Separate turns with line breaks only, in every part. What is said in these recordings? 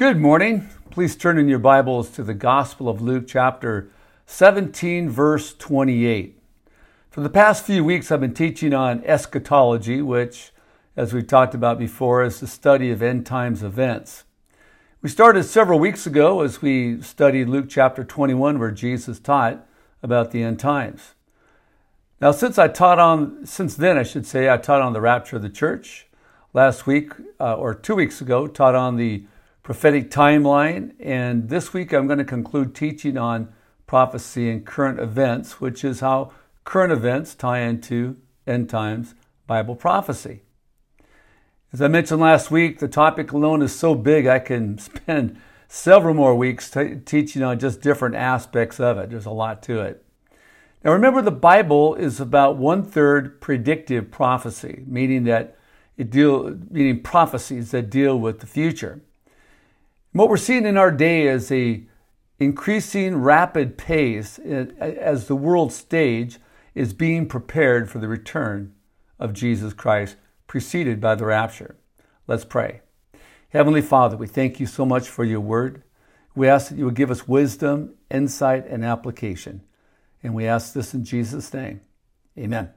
Good morning. Please turn in your Bibles to the Gospel of Luke chapter 17, verse 28. For the past few weeks, I've been teaching on eschatology, which, as we talked about before, is the study of end times events. We started several weeks ago as we studied Luke chapter 21, where Jesus taught about the end times. Now, since then, I taught on the rapture of the church. Last week, or 2 weeks ago, taught on the prophetic timeline, and this week I'm going to conclude teaching on prophecy and current events, which is how current events tie into end times Bible prophecy. As I mentioned last week, the topic alone is so big I can spend several more weeks teaching on just different aspects of it. There's a lot to it. Now remember, the Bible is about 1/3 predictive prophecy, meaning prophecies that deal with the future. What we're seeing in our day is a increasing rapid pace as the world stage is being prepared for the return of Jesus Christ, preceded by the rapture. Let's pray. Heavenly Father, we thank you so much for your word. We ask that you would give us wisdom, insight, and application. And we ask this in Jesus' name. Amen.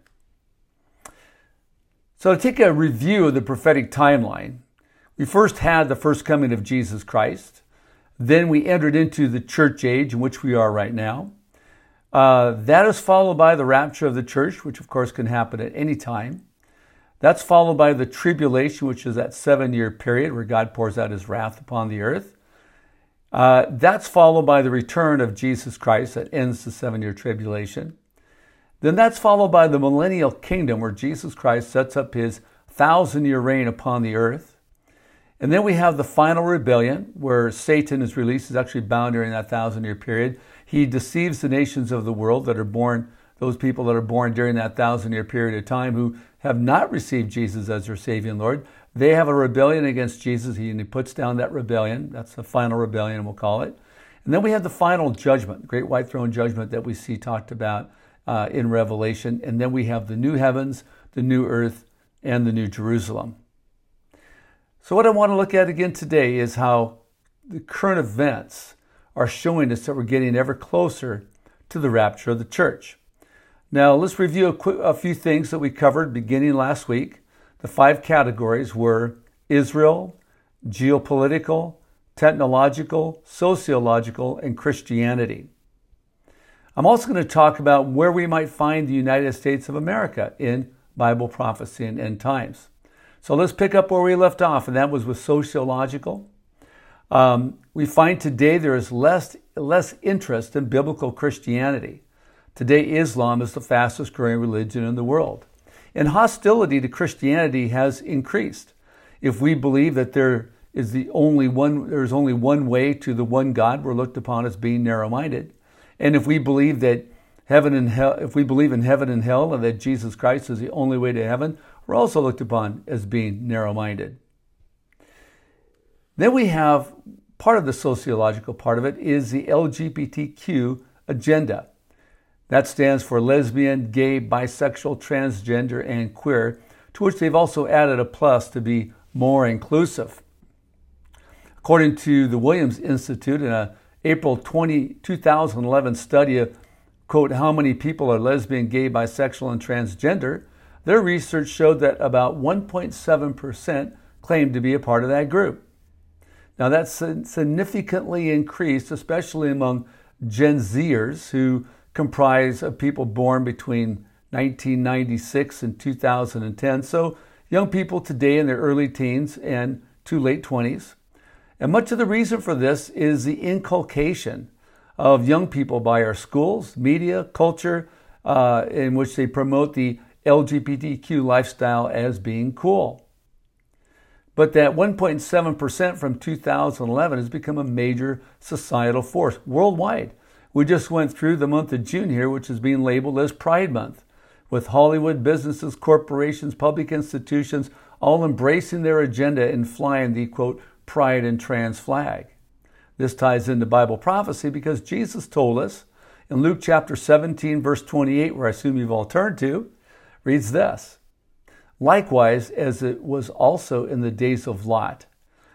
So to take a review of the prophetic timeline, we first had the first coming of Jesus Christ. Then we entered into the church age in which we are right now. That is followed by the rapture of the church, which of course can happen at any time. That's followed by the tribulation, which is that 7-year period where God pours out his wrath upon the earth. That's followed by the return of Jesus Christ that ends the 7-year tribulation. Then that's followed by the millennial kingdom where Jesus Christ sets up his 1,000-year reign upon the earth. And then we have the final rebellion where Satan is released, is actually bound during that 1,000-year period. He deceives the nations of the world that are born, those people that are born during that 1,000-year period of time who have not received Jesus as their Savior and Lord. They have a rebellion against Jesus, and he puts down that rebellion. That's the final rebellion, we'll call it. And then we have the final judgment, the great white throne judgment that we see talked about in Revelation. And then we have the new heavens, the new earth, and the new Jerusalem. So what I want to look at again today is how the current events are showing us that we're getting ever closer to the rapture of the church. Now let's review a few things that we covered beginning last week. The 5 categories were Israel, geopolitical, technological, sociological, and Christianity. I'm also going to talk about where we might find the United States of America in Bible prophecy and end times. So let's pick up where we left off, and that was with sociological. We find today there is less interest in biblical Christianity. Today, Islam is the fastest growing religion in the world. And hostility to Christianity has increased. If we believe that there's only one way to the one God, we're looked upon as being narrow-minded. And if we believe that if we believe in heaven and hell and that Jesus Christ is the only way to heaven, we're also looked upon as being narrow-minded. Then we have part of the sociological part of it is the LGBTQ agenda. That stands for lesbian, gay, bisexual, transgender, and queer, to which they've also added a plus to be more inclusive. According to the Williams Institute, in an April 2011 study of, quote, how many people are lesbian, gay, bisexual, and transgender, their research showed that about 1.7% claimed to be a part of that group. Now that's significantly increased, especially among Gen Zers, who comprise of people born between 1996 and 2010. So young people today in their early teens and to late 20s. And much of the reason for this is the inculcation of young people by our schools, media, culture, in which they promote the LGBTQ lifestyle as being cool. But that 1.7% from 2011 has become a major societal force worldwide. We just went through the month of June here, which is being labeled as Pride Month, with Hollywood, businesses, corporations, public institutions, all embracing their agenda and flying the, quote, pride and trans flag. This ties into Bible prophecy because Jesus told us in Luke chapter 17, verse 28, where I assume you've all turned to, reads this: Likewise, as it was also in the days of Lot,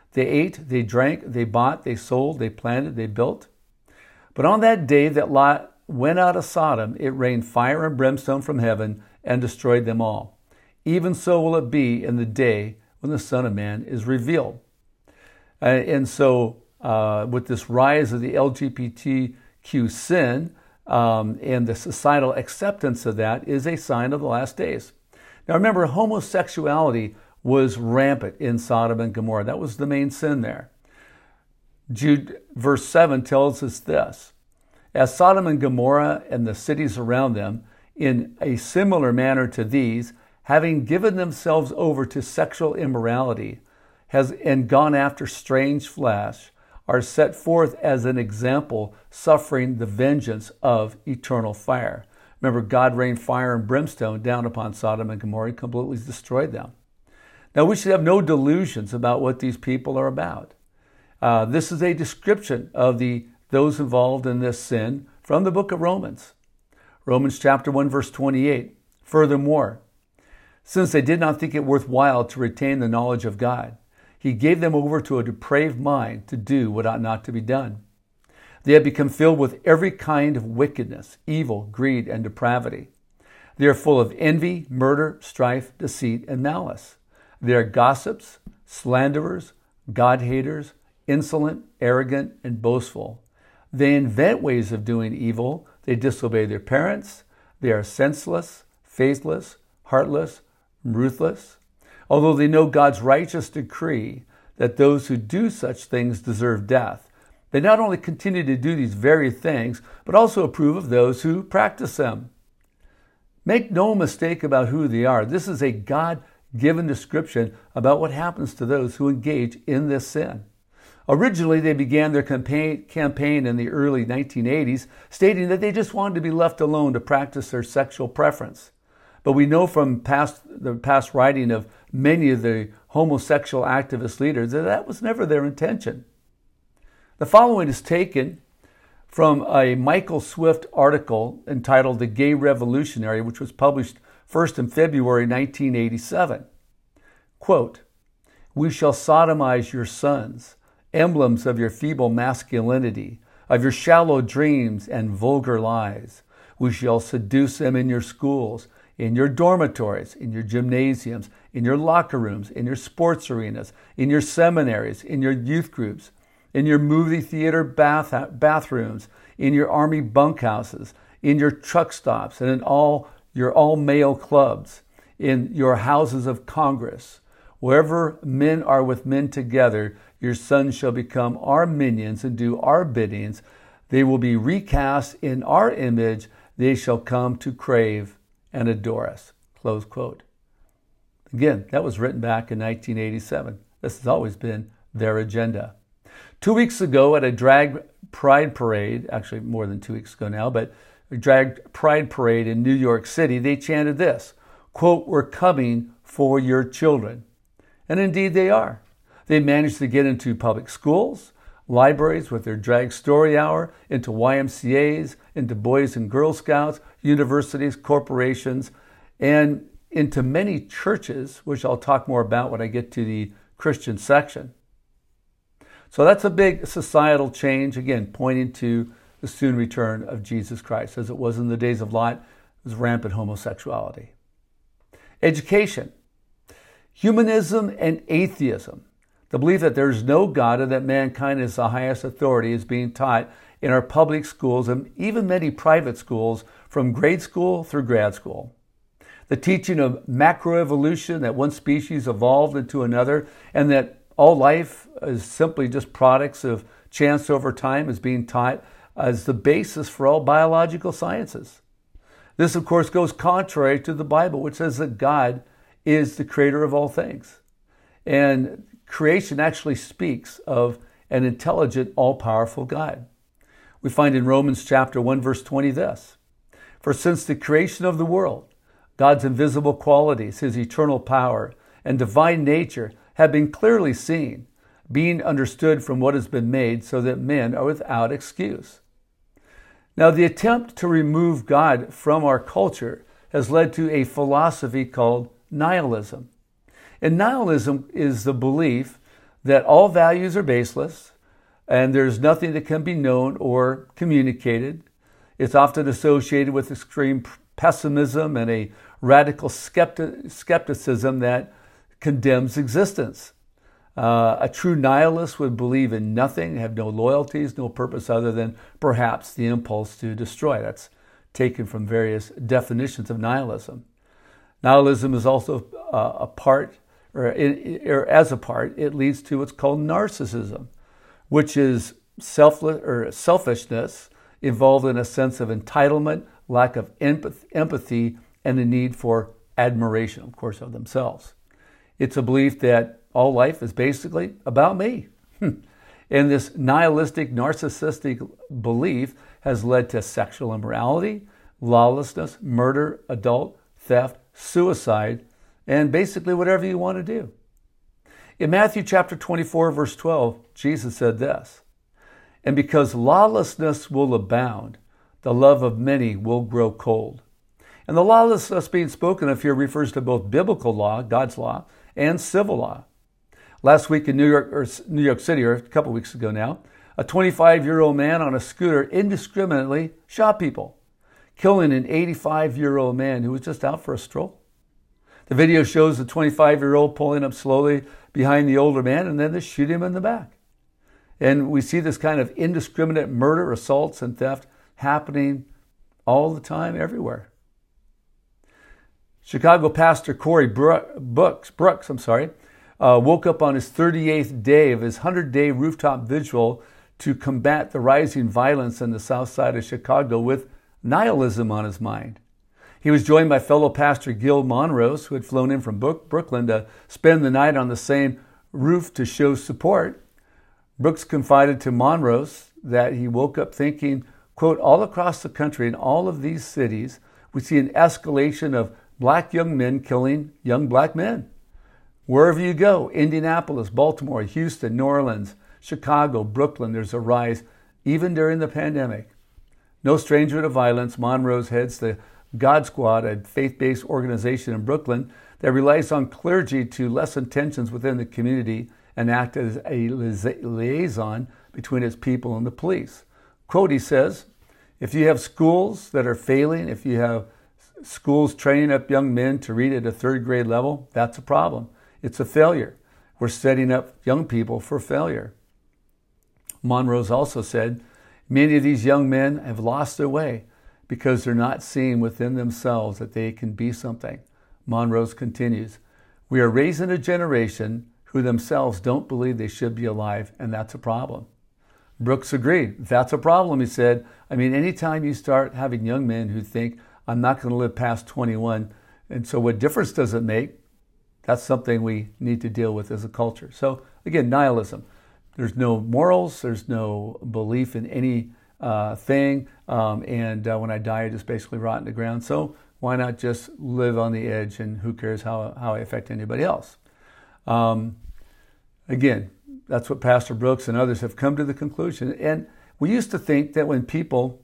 They ate, they drank, they bought, they sold, they planted, they built. But on that day that Lot went out of Sodom, it rained fire and brimstone from heaven and destroyed them all. Even so will it be in the day when the Son of Man is revealed. And so with this rise of the LGBTQ sin and the societal acceptance of that is a sign of the last days. Now remember, homosexuality was rampant in Sodom and Gomorrah. That was the main sin there. Jude verse 7 tells us this: as Sodom and Gomorrah and the cities around them, in a similar manner to these, having given themselves over to sexual immorality, and gone after strange flesh, are set forth as an example, suffering the vengeance of eternal fire. Remember, God rained fire and brimstone down upon Sodom and Gomorrah and completely destroyed them. Now, we should have no delusions about what these people are about. This is a description of those involved in this sin from the book of Romans. Romans chapter 1, verse 28. Furthermore, since they did not think it worthwhile to retain the knowledge of God, he gave them over to a depraved mind to do what ought not to be done. They have become filled with every kind of wickedness, evil, greed, and depravity. They are full of envy, murder, strife, deceit, and malice. They are gossips, slanderers, God-haters, insolent, arrogant, and boastful. They invent ways of doing evil. They disobey their parents. They are senseless, faithless, heartless, ruthless. Although they know God's righteous decree that those who do such things deserve death, they not only continue to do these very things, but also approve of those who practice them. Make no mistake about who they are. This is a God-given description about what happens to those who engage in this sin. Originally, they began their campaign in the early 1980s, stating that they just wanted to be left alone to practice their sexual preference. But we know from the past writing of many of the homosexual activist leaders that that was never their intention. The following is taken from a Michael Swift article entitled The Gay Revolutionary, which was published first in February 1987. Quote, "We shall sodomize your sons, emblems of your feeble masculinity, of your shallow dreams and vulgar lies. We shall seduce them in your schools, in your dormitories, in your gymnasiums, in your locker rooms, in your sports arenas, in your seminaries, in your youth groups, in your movie theater bathrooms, in your army bunkhouses, in your truck stops, and in all your all-male clubs, in your houses of Congress. Wherever men are with men together, your sons shall become our minions and do our biddings. They will be recast in our image. They shall come to crave and adore us." Close quote. Again, that was written back in 1987. This has always been their agenda. 2 weeks ago at a drag pride parade, actually more than 2 weeks ago now, but a drag pride parade in New York City, they chanted this, quote, "We're coming for your children." And indeed they are. They managed to get into public schools, libraries with their drag story hour, into YMCAs, into Boys and Girl Scouts, universities, corporations, and into many churches, which I'll talk more about when I get to the Christian section. So that's a big societal change, again, pointing to the soon return of Jesus Christ. As it was in the days of Lot, it was rampant homosexuality. Education. Humanism and atheism. The belief that there is no God and that mankind is the highest authority is being taught in our public schools and even many private schools from grade school through grad school. The teaching of macroevolution, that one species evolved into another, and that all life is simply just products of chance over time, is being taught as the basis for all biological sciences. This, of course, goes contrary to the Bible, which says that God is the creator of all things. And creation actually speaks of an intelligent, all-powerful God. We find in Romans chapter 1, verse 20 this, "For since the creation of the world, God's invisible qualities, his eternal power, and divine nature have been clearly seen, being understood from what has been made, so that men are without excuse." Now, the attempt to remove God from our culture has led to a philosophy called nihilism. And nihilism is the belief that all values are baseless and there's nothing that can be known or communicated. It's often associated with extreme pessimism and a radical skepticism that condemns existence. A true nihilist would believe in nothing, have no loyalties, no purpose other than perhaps the impulse to destroy. That's taken from various definitions of nihilism. Nihilism is also as a part, it leads to what's called narcissism, which is selfishness involved in a sense of entitlement, lack of empathy, and a need for admiration, of course, of themselves. It's a belief that all life is basically about me. And this nihilistic, narcissistic belief has led to sexual immorality, lawlessness, murder, adult theft, suicide, and basically whatever you want to do. In Matthew chapter 24, verse 12, Jesus said this, "And because lawlessness will abound, the love of many will grow cold." And the lawlessness being spoken of here refers to both biblical law, God's law, and civil law. Last week in New York City, or a couple weeks ago now, a 25-year-old man on a scooter indiscriminately shot people, killing an 85-year-old man who was just out for a stroll. The video shows the 25-year-old pulling up slowly behind the older man and then they shoot him in the back. And we see this kind of indiscriminate murder, assaults, and theft happening all the time, everywhere. Chicago pastor Corey Brooks woke up on his 38th day of his 100-day rooftop vigil to combat the rising violence in the south side of Chicago with nihilism on his mind. He was joined by fellow pastor Gil Monrose, who had flown in from Brooklyn to spend the night on the same roof to show support. Brooks confided to Monrose that he woke up thinking, quote, "All across the country in all of these cities, we see an escalation of black young men killing young black men. Wherever you go, Indianapolis, Baltimore, Houston, New Orleans, Chicago, Brooklyn, there's a rise, even during the pandemic." No stranger to violence, Monrose heads the God Squad, a faith-based organization in Brooklyn that relies on clergy to lessen tensions within the community and act as a liaison between its people and the police. Quote, he says, "If you have schools that are failing, if you have schools training up young men to read at a third grade level, that's a problem. It's a failure. We're setting up young people for failure." Monrose also said, "Many of these young men have lost their way because they're not seeing within themselves that they can be something." Monrose continues, "We are raising a generation who themselves don't believe they should be alive, and that's a problem." Brooks agreed. That's a problem, he said. I mean, anytime you start having young men who think, "I'm not going to live past 21, and so what difference does it make?" That's something we need to deal with as a culture. So again, nihilism. There's no morals. There's no belief in any thing. And when I die, I just basically rot in the ground. So why not just live on the edge, and who cares how I affect anybody else? Again, that's what Pastor Brooks and others have come to the conclusion. And we used to think that when people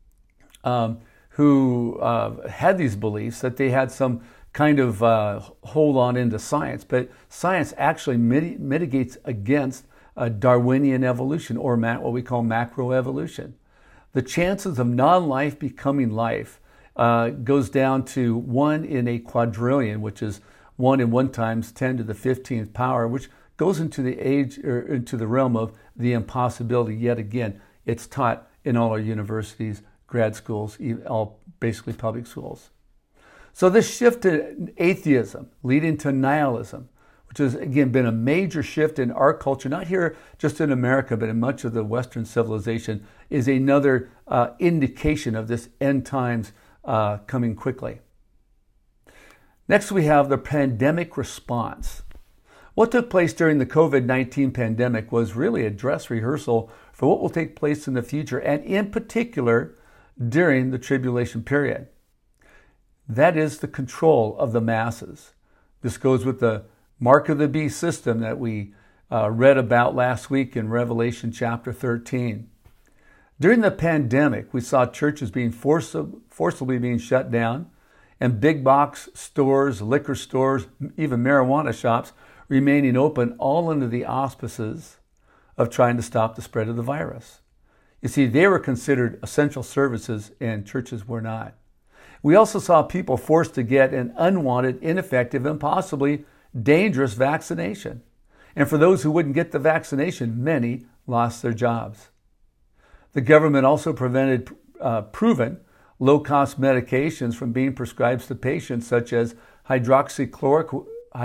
who had these beliefs, that they had some kind of hold on into science. But science actually mitigates against Darwinian evolution, or what we call macroevolution. The chances of non-life becoming life goes down to 1 in a quadrillion, which is 1 in 1 times 10 to the 15th power, which goes into the realm of the impossibility. Yet again, it's taught in all our universities, grad schools, all basically public schools. So this shift to atheism, leading to nihilism, which has again been a major shift in our culture, not here just in America, but in much of the Western civilization, is another indication of this end times coming quickly. Next, we have the pandemic response. What took place during the COVID-19 pandemic was really a dress rehearsal for what will take place in the future, and in particular, during the tribulation period. That is the control of the masses. This goes with the mark of the beast system that we read about last week in Revelation chapter 13. During the pandemic, we saw churches being forcibly being shut down, and big box stores, liquor stores, even marijuana shops remaining open, all under the auspices of trying to stop the spread of the virus. You see, they were considered essential services and churches were not. We also saw people forced to get an unwanted, ineffective, and possibly dangerous vaccination. And for those who wouldn't get the vaccination, many lost their jobs. The government also prevented proven low-cost medications from being prescribed to patients, such as hydroxychloroquine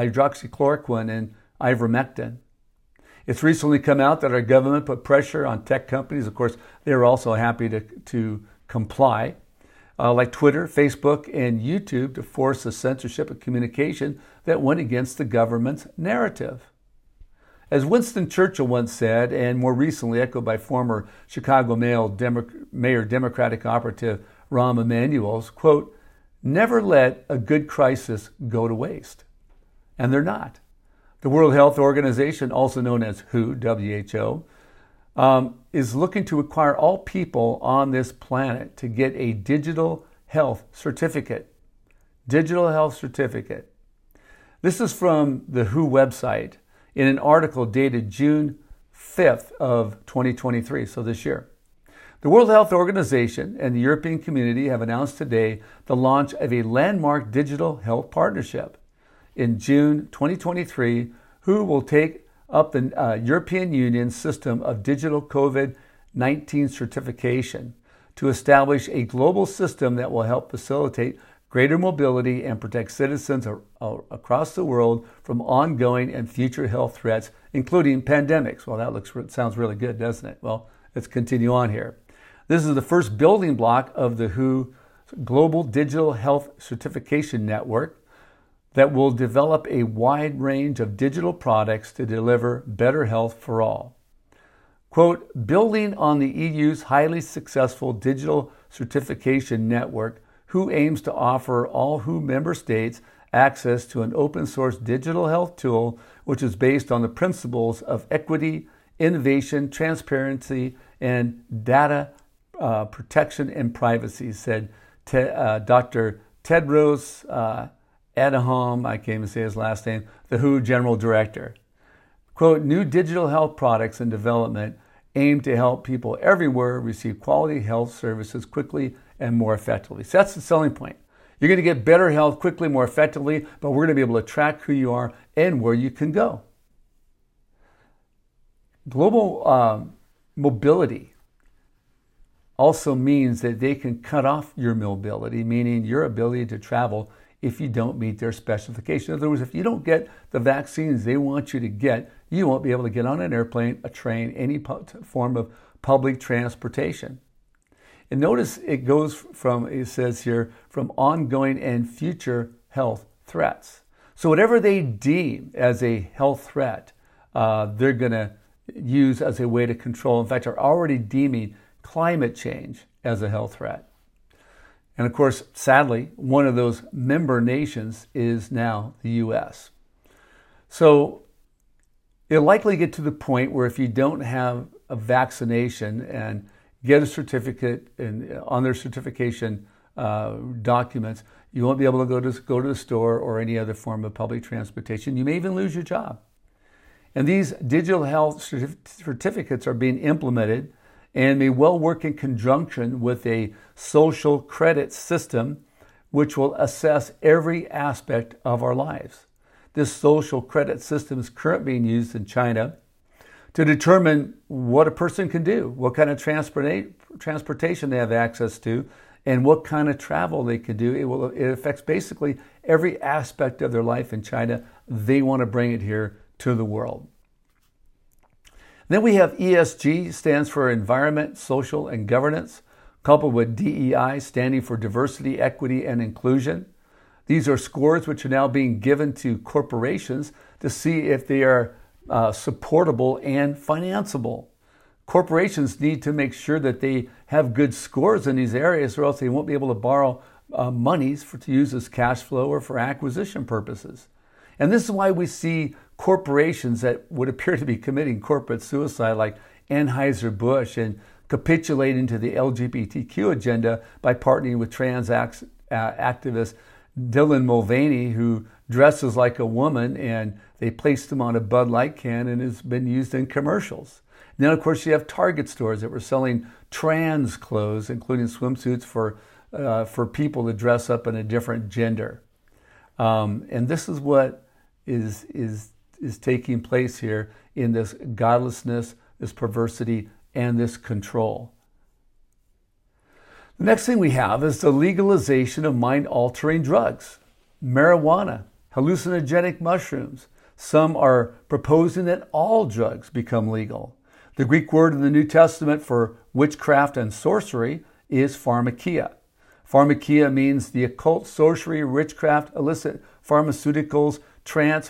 and ivermectin. It's recently come out that our government put pressure on tech companies. Of course, they were also happy to comply, like Twitter, Facebook, and YouTube, to force a censorship of communication that went against the government's narrative. As Winston Churchill once said, and more recently echoed by former Chicago Mayor Democratic operative Rahm Emanuel's, quote, "Never let a good crisis go to waste." And they're not. The World Health Organization, also known as WHO, is looking to require all people on this planet to get a digital health certificate. Digital health certificate. This is from the WHO website in an article dated June 5th of 2023, so this year. The World Health Organization and the European Community have announced today the launch of a landmark digital health partnership. In June 2023, WHO will take up the European Union system of digital COVID-19 certification to establish a global system that will help facilitate greater mobility and protect citizens across the world from ongoing and future health threats, including pandemics. Well, that sounds really good, doesn't it? Well, let's continue on here. This is the first building block of the WHO Global Digital Health Certification Network that will develop a wide range of digital products to deliver better health for all. Quote, building on the EU's highly successful digital certification network, WHO aims to offer all WHO member states access to an open source digital health tool which is based on the principles of equity, innovation, transparency, and data protection and privacy, said Dr. Tedros Adhanom, I can't even say his last name, the WHO General Director. Quote, new digital health products in development aim to help people everywhere receive quality health services quickly and more effectively. So that's the selling point. You're going to get better health quickly, more effectively, but we're going to be able to track who you are and where you can go. Global mobility also means that they can cut off your mobility, meaning your ability to travel if you don't meet their specification. In other words, if you don't get the vaccines they want you to get, you won't be able to get on an airplane, a train, any form of public transportation. And notice it goes from, it says here, from ongoing and future health threats. So whatever they deem as a health threat, they're going to use as a way to control. In fact, are already deeming climate change as a health threat. And of course, sadly, one of those member nations is now the U.S. So it'll likely get to the point where if you don't have a vaccination and get a certificate and on their certification documents, you won't be able to go to the store or any other form of public transportation. You may even lose your job. And these digital health certificates are being implemented and may well work in conjunction with a social credit system which will assess every aspect of our lives. This social credit system is currently being used in China to determine what a person can do, what kind of transportation they have access to, and what kind of travel they can do. It affects basically every aspect of their life in China. They want to bring it here to the world. Then we have ESG, stands for Environment, Social, and Governance, coupled with DEI, standing for Diversity, Equity, and Inclusion. These are scores which are now being given to corporations to see if they are supportable and financeable. Corporations need to make sure that they have good scores in these areas, or else they won't be able to borrow monies to use as cash flow or for acquisition purposes. And this is why we see corporations that would appear to be committing corporate suicide, like Anheuser-Busch, and capitulating to the LGBTQ agenda by partnering with trans activist Dylan Mulvaney, who dresses like a woman, and They placed them on a Bud Light can and it's been used in commercials. And then, of course, you have Target stores that were selling trans clothes, including swimsuits for people to dress up in a different gender. And this is what is taking place here in this godlessness, this perversity, and this control. The next thing we have is the legalization of mind-altering drugs, marijuana, hallucinogenic mushrooms. Some are proposing that all drugs become legal. The Greek word in the New Testament for witchcraft and sorcery is pharmakia. Pharmakia means the occult, sorcery, witchcraft, illicit pharmaceuticals, trance,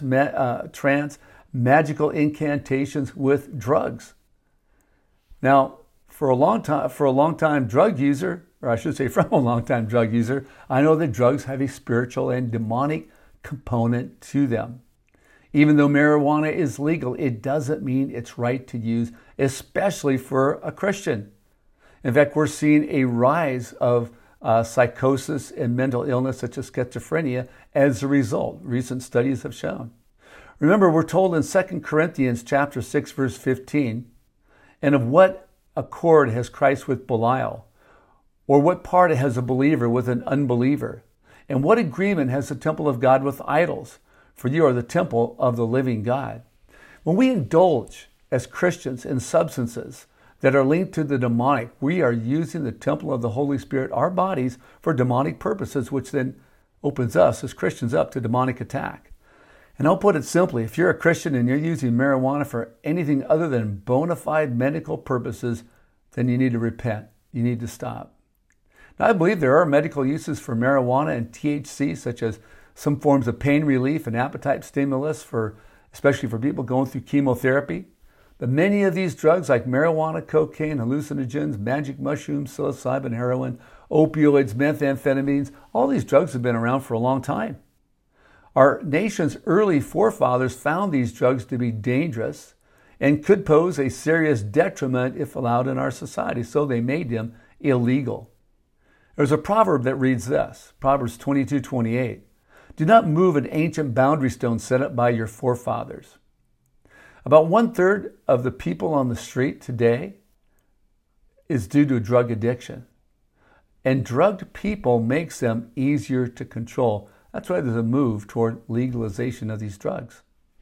magical incantations with drugs. Now, for a long time drug user, or I should say from a long time drug user, I know that drugs have a spiritual and demonic component to them. Even though marijuana is legal, it doesn't mean it's right to use, especially for a Christian. In fact, we're seeing a rise of psychosis and mental illness such as schizophrenia as a result. Recent studies have shown. Remember, we're told in 2 Corinthians chapter 6, verse 15, and of what accord has Christ with Belial? Or what part has a believer with an unbeliever? And what agreement has the temple of God with idols? For you are the temple of the living God. When we indulge as Christians in substances that are linked to the demonic, we are using the temple of the Holy Spirit, our bodies, for demonic purposes, which then opens us as Christians up to demonic attack. And I'll put it simply, if you're a Christian and you're using marijuana for anything other than bona fide medical purposes, then you need to repent. You need to stop. Now, I believe there are medical uses for marijuana and THC, such as some forms of pain relief and appetite stimulus, especially for people going through chemotherapy. But many of these drugs, like marijuana, cocaine, hallucinogens, magic mushrooms, psilocybin, heroin, opioids, methamphetamines, all these drugs have been around for a long time. Our nation's early forefathers found these drugs to be dangerous and could pose a serious detriment if allowed in our society, so they made them illegal. There's a proverb that reads this, Proverbs 22:28. Do not move an ancient boundary stone set up by your forefathers. About 1/3 of the people on the street today is due to drug addiction. And drugged people makes them easier to control. That's why there's a move toward legalization of these drugs.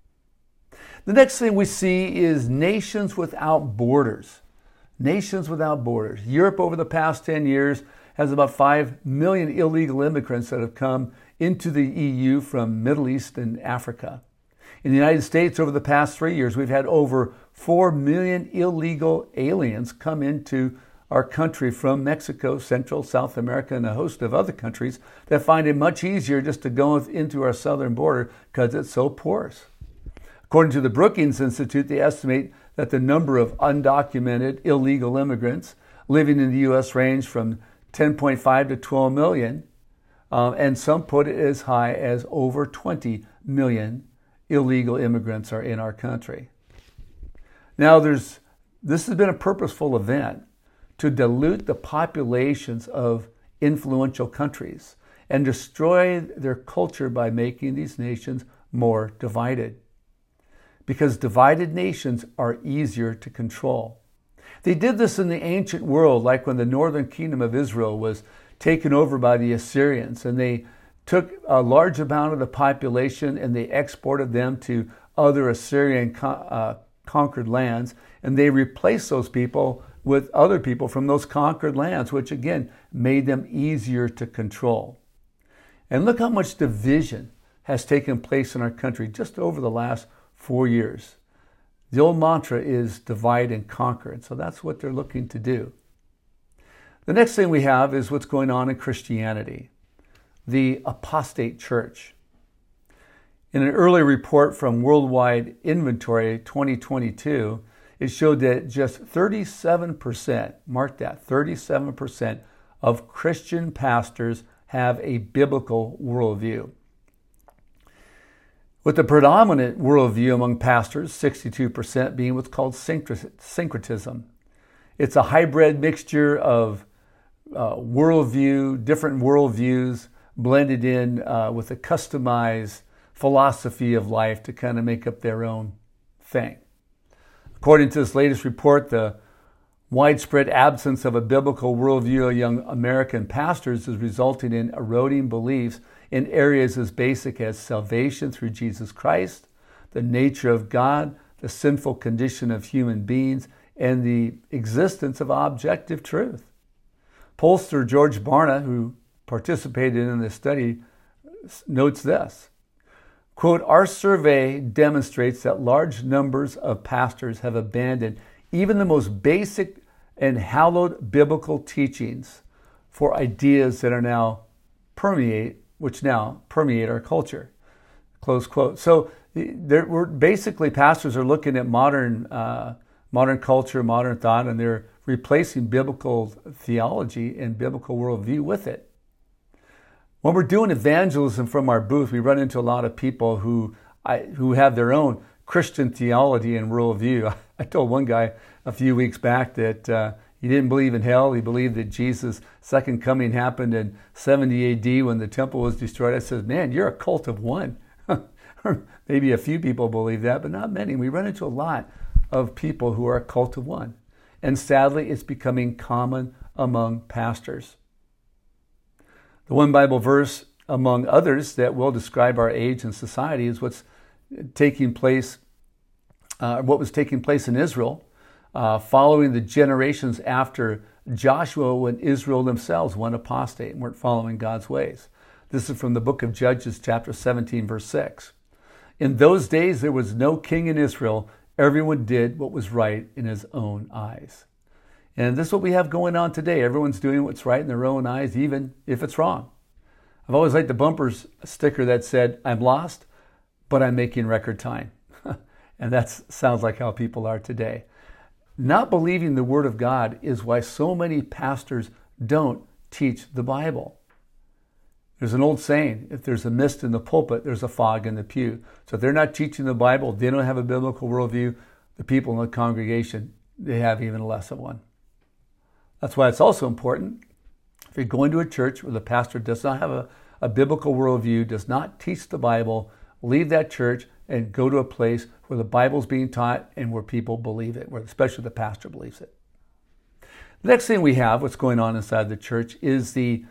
The next thing we see is nations without borders. Nations without borders. Europe over the past 10 years has about 5 million illegal immigrants that have come into the EU from Middle East and Africa. In the United States, over the past 3 years, we've had over 4 million illegal aliens come into our country from Mexico, Central, South America, and a host of other countries that find it much easier just to go into our southern border because it's so porous. According to the Brookings Institute, they estimate that the number of undocumented illegal immigrants living in the U.S. range from 10.5 to 12 million, and some put it as high as over 20 million illegal immigrants are in our country. Now, this has been a purposeful event to dilute the populations of influential countries and destroy their culture by making these nations more divided. Because divided nations are easier to control. They did this in the ancient world, like when the northern kingdom of Israel was taken over by the Assyrians, and they took a large amount of the population and they exported them to other Assyrian conquered lands, and they replaced those people with other people from those conquered lands, which again made them easier to control. And look how much division has taken place in our country just over the last 4 years. The old mantra is divide and conquer, and so that's what they're looking to do. The next thing we have is what's going on in Christianity, the apostate church. In an early report from Worldwide Inventory 2022, it showed that just 37%, mark that, 37% of Christian pastors have a biblical worldview. With the predominant worldview among pastors, 62%, being what's called syncretism. It's a hybrid mixture of different worldviews, blended in with a customized philosophy of life to kind of make up their own thing. According to this latest report, the widespread absence of a biblical worldview of young American pastors is resulting in eroding beliefs in areas as basic as salvation through Jesus Christ, the nature of God, the sinful condition of human beings, and the existence of objective truth. Pollster George Barna, who participated in this study, notes this, quote, "Our survey demonstrates that large numbers of pastors have abandoned even the most basic and hallowed biblical teachings for ideas that are now permeate our culture," close quote. So pastors are looking at modern culture, modern thought, and they're replacing biblical theology and biblical worldview with it. When we're doing evangelism from our booth, we run into a lot of people who have their own Christian theology and worldview. I told one guy a few weeks back that he didn't believe in hell. He believed that Jesus' second coming happened in 70 AD when the temple was destroyed. I said, "Man, you're a cult of one." Maybe a few people believe that, but not many. We run into a lot of people who are a cult of one. And sadly, it's becoming common among pastors. The one Bible verse, among others, that will describe our age and society is what was taking place in Israel following the generations after Joshua, when Israel themselves went apostate and weren't following God's ways. This is from the book of Judges, chapter 17, verse 6. "In those days there was no king in Israel. Everyone did what was right in his own eyes." And this is what we have going on today. Everyone's doing what's right in their own eyes, even if it's wrong. I've always liked the bumper sticker that said, "I'm lost, but I'm making record time." And that sounds like how people are today. Not believing the Word of God is why so many pastors don't teach the Bible. There's an old saying, if there's a mist in the pulpit, there's a fog in the pew. So if they're not teaching the Bible, they don't have a biblical worldview, the people in the congregation, they have even less of one. That's why it's also important, if you're going to a church where the pastor does not have a biblical worldview, does not teach the Bible, leave that church and go to a place where the Bible's being taught and where people believe it, where especially the pastor believes it. The next thing we have, what's going on inside the church, is the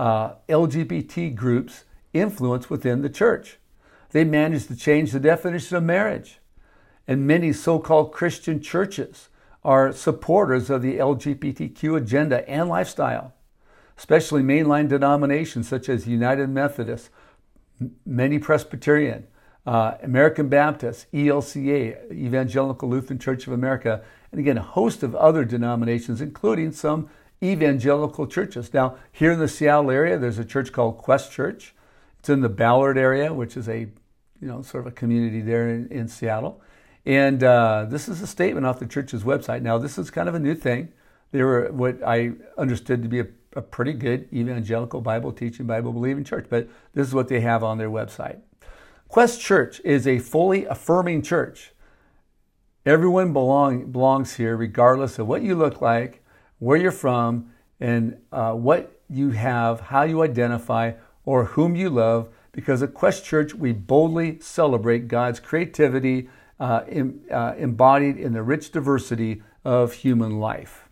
LGBT groups' influence within the church. They managed to change the definition of marriage. And many so-called Christian churches are supporters of the LGBTQ agenda and lifestyle, especially mainline denominations such as United Methodist, many Presbyterian, American Baptist, ELCA, Evangelical Lutheran Church of America, and again, a host of other denominations, including some evangelical churches. Now, here in the Seattle area, there's a church called Quest Church. It's in the Ballard area, which is a, sort of a community there in Seattle. And this is a statement off the church's website. Now, this is kind of a new thing. They were what I understood to be a pretty good evangelical Bible teaching, Bible believing church, but this is what they have on their website. Quest Church is a fully affirming church. Everyone belongs here, regardless of what you look like, where you're from, and what you have, how you identify, or whom you love, because at Quest Church, we boldly celebrate God's creativity embodied in the rich diversity of human life.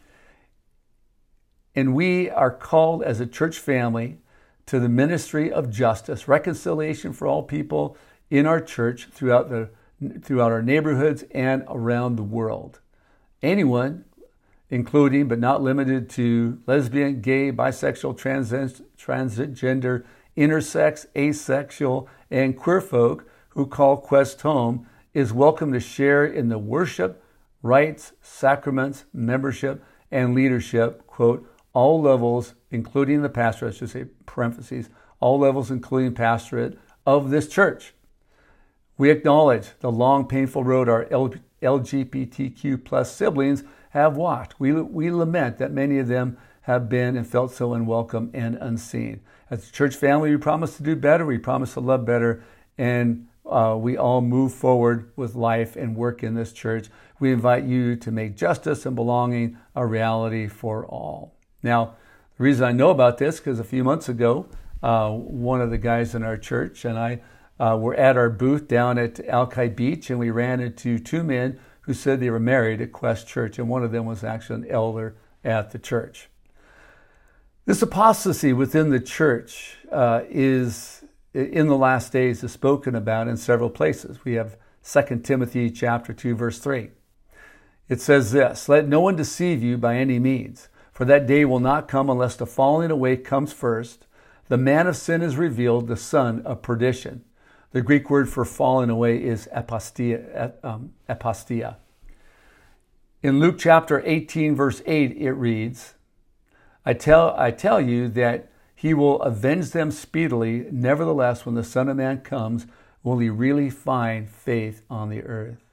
And we are called as a church family to the ministry of justice, reconciliation for all people in our church throughout our neighborhoods and around the world. Anyone, including but not limited to lesbian, gay, bisexual, transgender, intersex, asexual, and queer folk who call Quest home, is welcome to share in the worship, rites, sacraments, membership, and leadership, quote, all levels, including the pastorate, I should say parentheses, all levels including pastorate of this church. We acknowledge the long, painful road our LGBTQ plus siblings have walked. We lament that many of them have been and felt so unwelcome and unseen. As a church family, we promise to do better, we promise to love better, and we all move forward with life and work in this church. We invite you to make justice and belonging a reality for all. Now, the reason I know about this, because a few months ago, one of the guys in our church and I were at our booth down at Alki Beach, and we ran into two men who said they were married at Quest Church, and one of them was actually an elder at the church. This apostasy within the church is in the last days is spoken about in several places. We have 2 Timothy chapter 2, verse 3. It says this, "Let no one deceive you by any means, for that day will not come unless the falling away comes first. The man of sin is revealed, the son of perdition." The Greek word for falling away is apostia. In Luke chapter 18, verse 8, it reads, I tell you that he will avenge them speedily. Nevertheless, when the Son of Man comes, will he really find faith on the earth?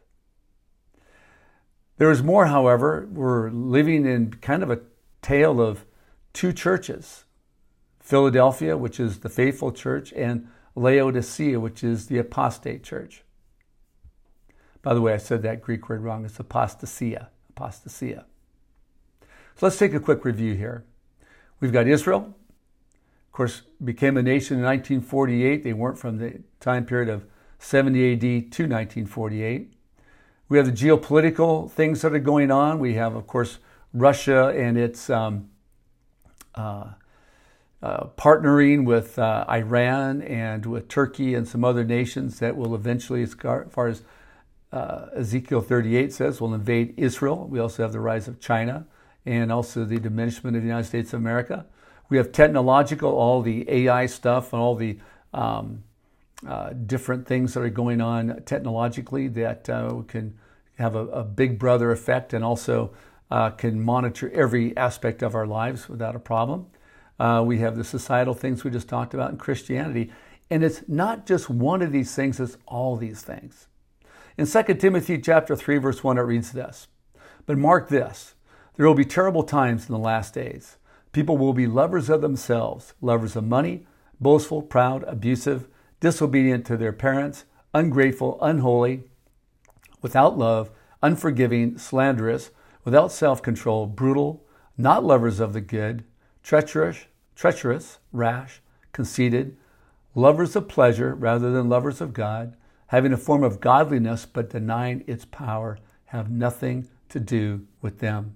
There is more, however. We're living in kind of a tale of two churches. Philadelphia, which is the faithful church, and Laodicea, which is the apostate church. By the way, I said that Greek word wrong. It's apostasia. Apostasia. So let's take a quick review here. We've got Israel, of course, became a nation in 1948. They weren't from the time period of 70 AD to 1948. We have the geopolitical things that are going on. We have, of course, Russia and its partnering with Iran and with Turkey and some other nations that will eventually, as far as Ezekiel 38 says, will invade Israel. We also have the rise of China and also the diminishment of the United States of America. We have technological, all the AI stuff and all the different things that are going on technologically that can have a big brother effect and also can monitor every aspect of our lives without a problem. We have the societal things we just talked about in Christianity. And it's not just one of these things, it's all these things. In 2 Timothy chapter 3, verse 1, it reads this, "But mark this, there will be terrible times in the last days. People will be lovers of themselves, lovers of money, boastful, proud, abusive, disobedient to their parents, ungrateful, unholy, without love, unforgiving, slanderous, without self-control, brutal, not lovers of the good, treacherous, rash, conceited, lovers of pleasure rather than lovers of God, having a form of godliness but denying its power, have nothing to do with them."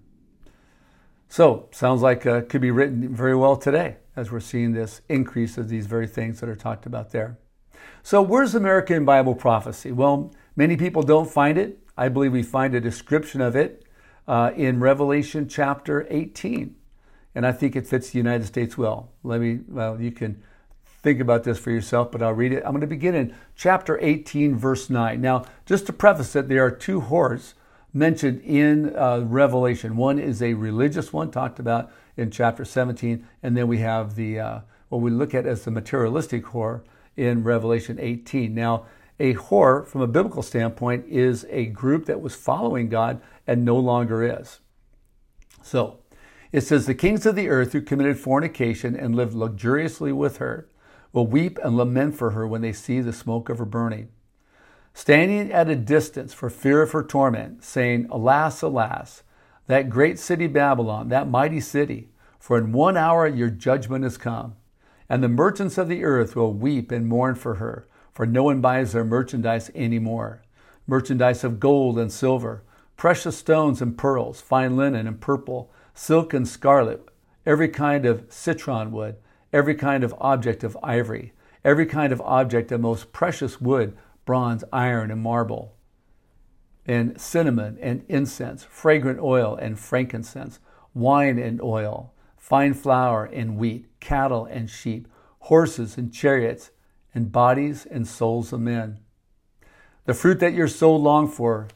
So, sounds like could be written very well today as we're seeing this increase of these very things that are talked about there. So, where's American Bible prophecy? Well, many people don't find it. I believe we find a description of it in Revelation chapter 18. And I think it fits the United States well. You can think about this for yourself, but I'll read it. I'm going to begin in chapter 18, verse 9. Now, just to preface it, there are two whores mentioned in Revelation. One is a religious one talked about in chapter 17, and then we have the what we look at as the materialistic whore in Revelation 18. Now, a whore, from a biblical standpoint, is a group that was following God and no longer is. So, it says, "The kings of the earth who committed fornication and lived luxuriously with her will weep and lament for her when they see the smoke of her burning, standing at a distance for fear of her torment, saying, 'Alas, alas, that great city Babylon, that mighty city, for in 1 hour your judgment has come. And the merchants of the earth will weep and mourn for her, for no one buys their merchandise anymore. Merchandise of gold and silver, precious stones and pearls, fine linen and purple, silk and scarlet, every kind of citron wood, every kind of object of ivory, every kind of object of most precious wood, bronze, iron, and marble, and cinnamon and incense, fragrant oil and frankincense, wine and oil, fine flour and wheat, cattle and sheep, horses and chariots, and bodies and souls of men. The fruit that your soul longed for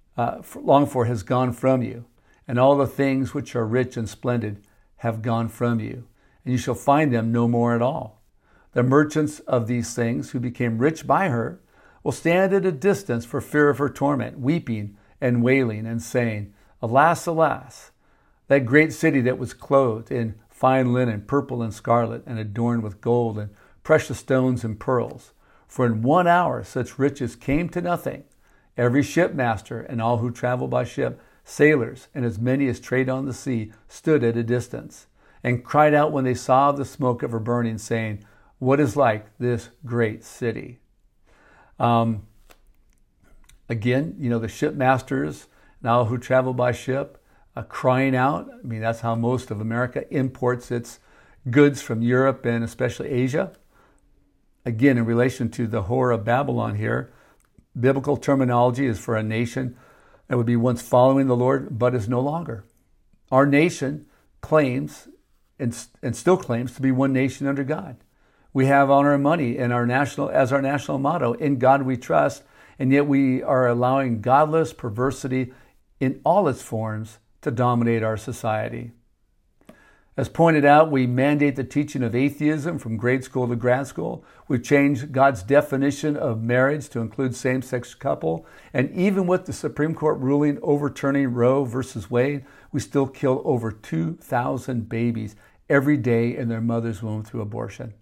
has gone from you, and all the things which are rich and splendid have gone from you, and you shall find them no more at all. The merchants of these things who became rich by her will stand at a distance for fear of her torment, weeping and wailing and saying, 'Alas, alas, that great city that was clothed in fine linen, purple and scarlet, and adorned with gold and precious stones and pearls. For in 1 hour such riches came to nothing. Every shipmaster and all who travel by ship, sailors, and as many as trade on the sea, stood at a distance, and cried out when they saw the smoke of her burning, saying, What is like this great city?'" Again, the shipmasters now who travel by ship, crying out. I mean, that's how most of America imports its goods from Europe and especially Asia. Again, in relation to the whore of Babylon here, biblical terminology is for a nation that would be once following the Lord, but is no longer. Our nation claims and still claims to be one nation under God. We have honor and money as our national motto. In God we trust, and yet we are allowing godless perversity in all its forms to dominate our society. As pointed out, we mandate the teaching of atheism from grade school to grad school. We've changed God's definition of marriage to include same-sex couple. And even with the Supreme Court ruling overturning Roe versus Wade, we still kill over 2,000 babies every day in their mother's womb through abortion.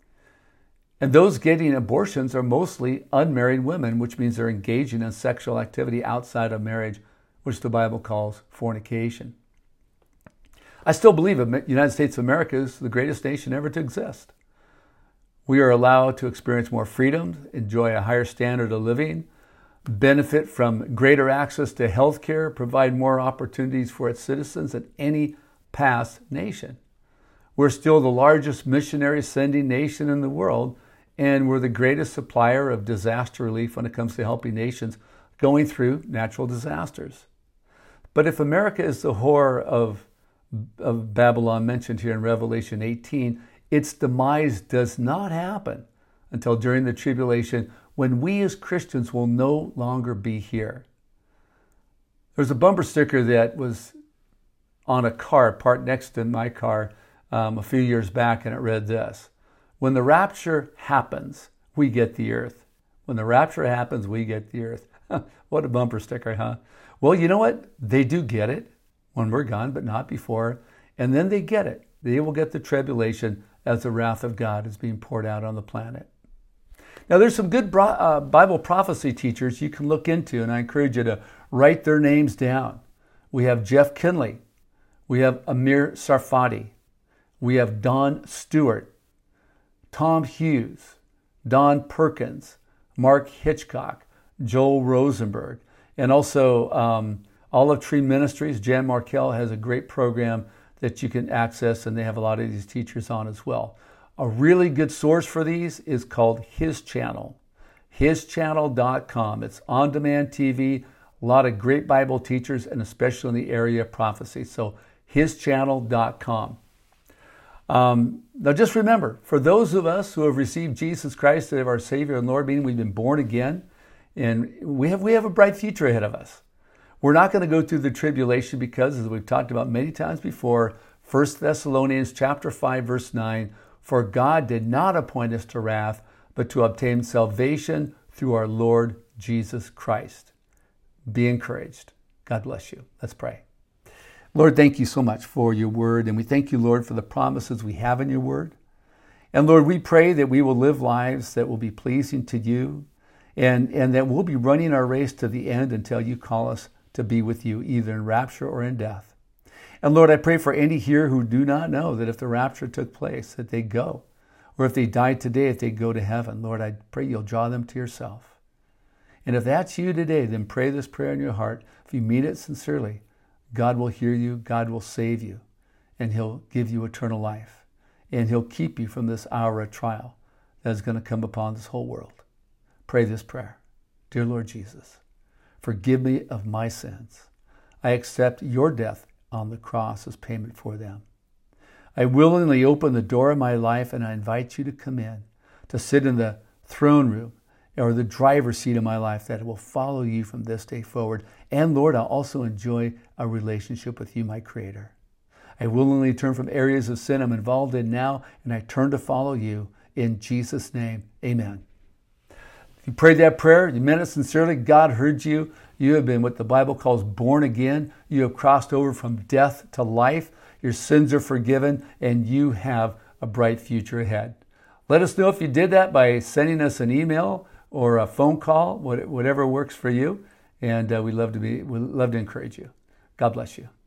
And those getting abortions are mostly unmarried women, which means they're engaging in sexual activity outside of marriage, which the Bible calls fornication. I still believe the United States of America is the greatest nation ever to exist. We are allowed to experience more freedom, enjoy a higher standard of living, benefit from greater access to health care, provide more opportunities for its citizens than any past nation. We're still the largest missionary sending nation in the world, and we're the greatest supplier of disaster relief when it comes to helping nations going through natural disasters. But if America is the whore of Babylon mentioned here in Revelation 18, its demise does not happen until during the tribulation, when we as Christians will no longer be here. There's a bumper sticker that was on a car parked next to my car a few years back, and it read this: when the rapture happens, we get the earth. When the rapture happens, we get the earth. What a bumper sticker, huh? Well, you know what? They do get it when we're gone, but not before. And then they get it. They will get the tribulation as the wrath of God is being poured out on the planet. Now, there's some good Bible prophecy teachers you can look into, and I encourage you to write their names down. We have Jeff Kinley. We have Amir Sarfati. We have Don Stewart, Tom Hughes, Don Perkins, Mark Hitchcock, Joel Rosenberg, and also Olive Tree Ministries. Jan Markell has a great program that you can access, and they have a lot of these teachers on as well. A really good source for these is called His Channel, hischannel.com. It's on-demand TV, a lot of great Bible teachers, and especially in the area of prophecy. So hischannel.com. Now just remember, for those of us who have received Jesus Christ as our Savior and Lord, meaning we've been born again, and we have a bright future ahead of us. We're not going to go through the tribulation because, as we've talked about many times before, 1 Thessalonians chapter 5, verse 9, for God did not appoint us to wrath, but to obtain salvation through our Lord Jesus Christ. Be encouraged. God bless you. Let's pray. Lord, thank you so much for your word, and we thank you, Lord, for the promises we have in your word. And Lord, we pray that we will live lives that will be pleasing to you, and that we'll be running our race to the end until you call us to be with you, either in rapture or in death. And Lord, I pray for any here who do not know that if the rapture took place, that they go. Or if they died today, if they go to heaven. Lord, I pray you'll draw them to yourself. And if that's you today, then pray this prayer in your heart. If you mean it sincerely, God will hear you, God will save you, and he'll give you eternal life. And he'll keep you from this hour of trial that is going to come upon this whole world. Pray this prayer. Dear Lord Jesus, forgive me of my sins. I accept your death on the cross as payment for them. I willingly open the door of my life, and I invite you to come in, to sit in the throne room or the driver's seat of my life, that will follow you from this day forward. And Lord, I'll also enjoy a relationship with you, my Creator. I willingly turn from areas of sin I'm involved in now, and I turn to follow you. In Jesus' name, amen. If you prayed that prayer, you meant it sincerely, God heard you. You have been what the Bible calls born again. You have crossed over from death to life. Your sins are forgiven, and you have a bright future ahead. Let us know if you did that by sending us an email or a phone call, whatever works for you. And we'd love to encourage you. God bless you.